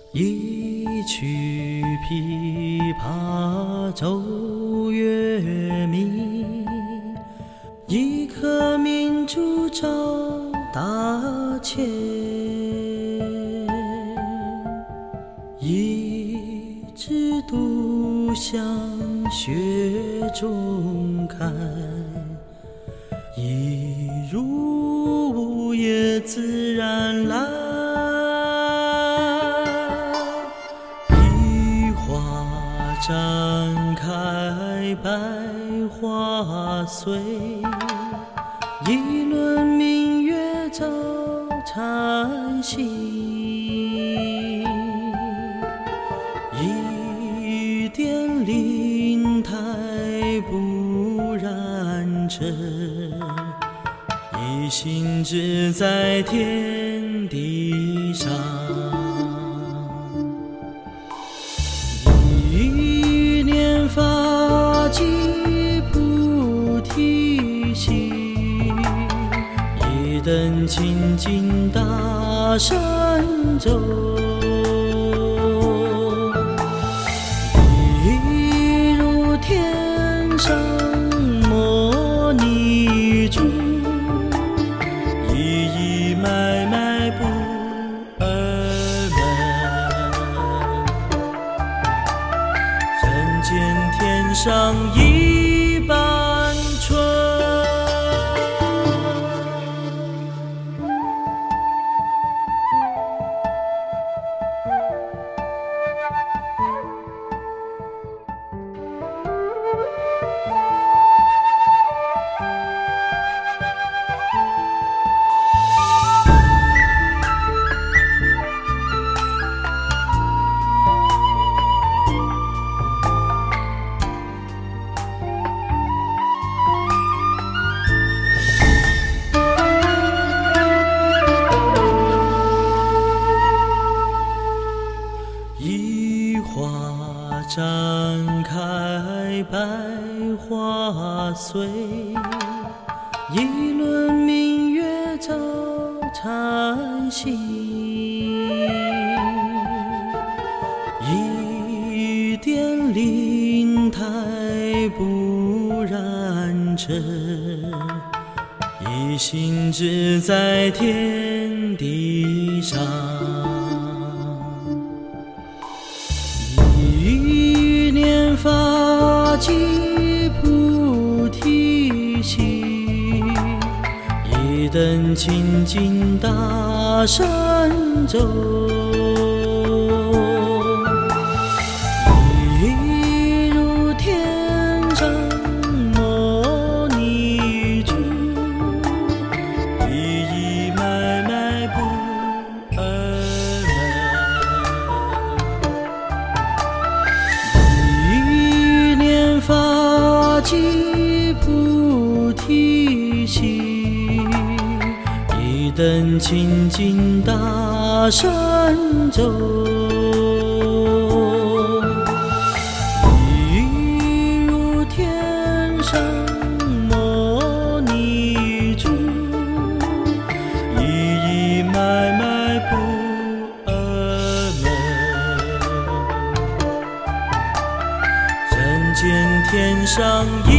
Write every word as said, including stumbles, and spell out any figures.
一曲琵琶奏月明，一颗明珠照大千。一枝独向雪中开，一如无叶自然来。一花绽开百花碎，一轮明月照禅心。一点灵台不染尘，一心只在天地上。一念发起菩提心，一灯清净大神咒。一如天上摩尼珠，一一脉脉不二门。人间天上一般春。一花绽开百花碎，一轮明月照禅心。一点灵台不染尘，一心只在天地上。一念发起菩提心，一灯清净大神咒。一如天上摩尼珠，一一脉脉不二门。发起菩提心，一灯清净大神咒。一如天上摩尼珠，一一脉脉不二门。人间天上